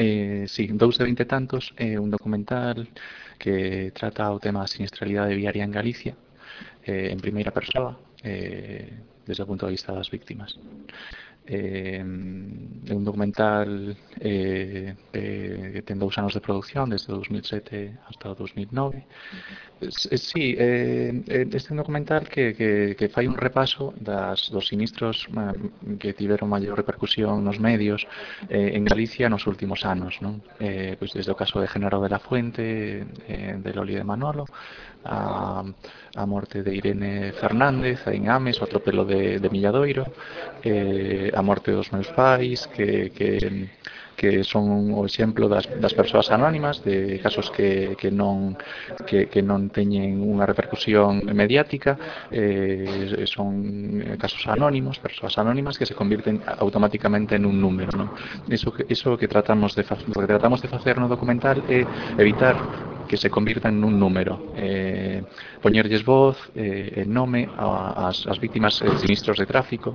Sí, Dous de 20 tantos é un documental que trata o tema da sinistralidade viaria en Galicia en primeira persoa, desde o punto de vista das víctimas. É un documental que ten 2 anos de producción, desde o 2007 hasta o 2009. Sí, este é un documental que fai un repaso dos sinistros que tiveron maior repercusión nos medios en Galicia nos últimos anos, non? Pois desde o caso de Genaro de la Fuente, de Loli de Manolo, a morte de Irene Fernández en Ames, o atropelo de Milladoiro, a morte dos meus pais, que son o exemplo das persoas anónimas, de casos que non teñen unha repercusión mediática, son casos anónimos, persoas anónimas que se convirten automáticamente en un número, non? Iso que tratamos de facer no documental é evitar que se convirtan nun número, poñerlles voz e nome ás víctimas de sinistros de tráfico,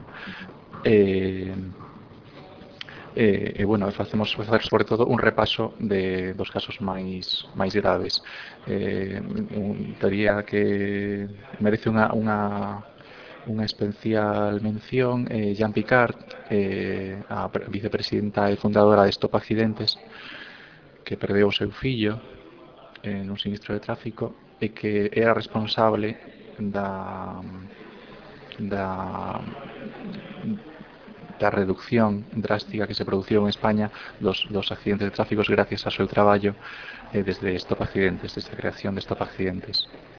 bueno, facemos sobre todo un repaso dos casos máis graves. Tería que merece unha especial mención Jean Picard, a vicepresidenta e fundadora de Stop Accidentes, que perdeu o seu fillo nun sinistro de tráfico e que era responsable da da reducción drástica que se produciu en España dos accidentes de tráficos gracias ao seu traballo desde Stop Accidentes, desde a creación de Stop Accidentes.